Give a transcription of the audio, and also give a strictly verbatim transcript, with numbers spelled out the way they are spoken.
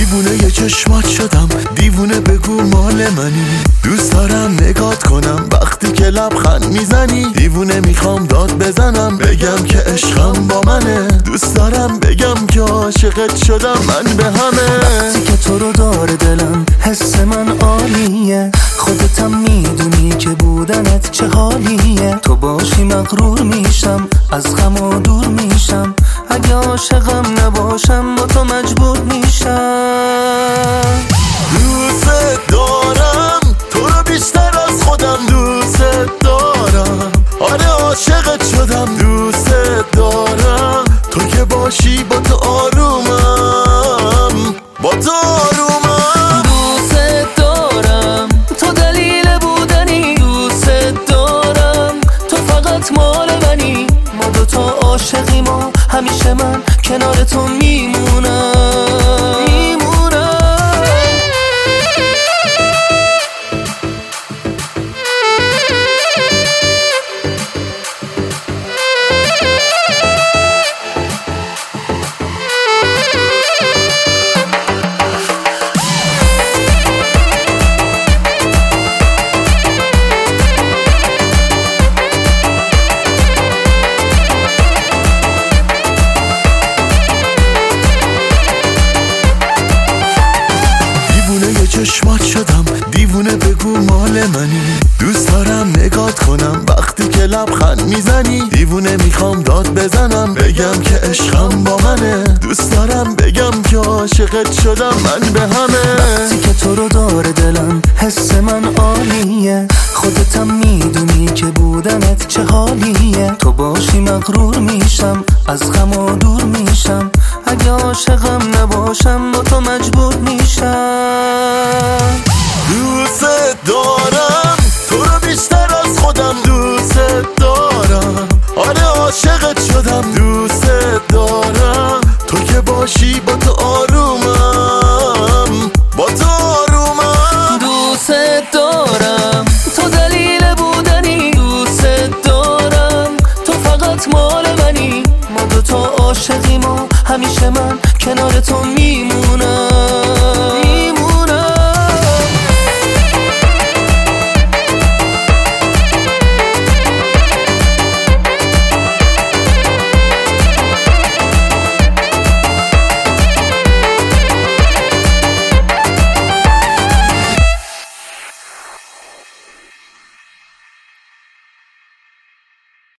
دیوونه یه چشمات شدم، دیوونه بگو مال منی. دوست دارم نگات کنم وقتی که لبخند میزنی. دیوونه میخوام داد بزنم بگم که عشقم با منه. دوست دارم بگم که عاشقت شدم من به همه. وقتی که تو رو داره دلم حس من عالیه. خودتم میدونی که بودنت چه حالیه. تو باشی مغرور میشم، از غم و دور میشم. اگه عاشقم نباشم با تو مجبور میشم. دوست دارم تو رو بیشتر از خودم، دوست دارم. آره عاشقت شدم، دوست دارم. تو که باشی با تو آرومم، با تو آرومم. دوست دارم تو دلیل بودنی. دوست دارم تو فقط مال منی. ما دوتا عاشقیم و همیشه من کنار تو میمونم میمونم. چشمات شدم، دیوونه بگو مال منی. دوست دارم نگات کنم وقتی که لبخند میزنی. دیوونه میخوام داد بزنم بگم که عشقم با منه. دوست دارم بگم که عاشقت شدم من به همه. وقتی که تو رو داره دلم حس من عالیه. خودتم میدونی که بودنت چه حالیه. تو باشی مغرور میشم، از غم و دور میشم. اگه عاشقم نباشم با تو مجبور میشم. دوست دارم تو رو بیشتر از خودم، دوست دارم. آره عاشقت شدم، دوست دارم. تو که باشی با تو آرومم، با تو آرومم. دوست دارم تو دلیل بودنی. دوست دارم تو فقط مال منی. ما دوتا عاشقیم و همیشه من کنار تو میمونم.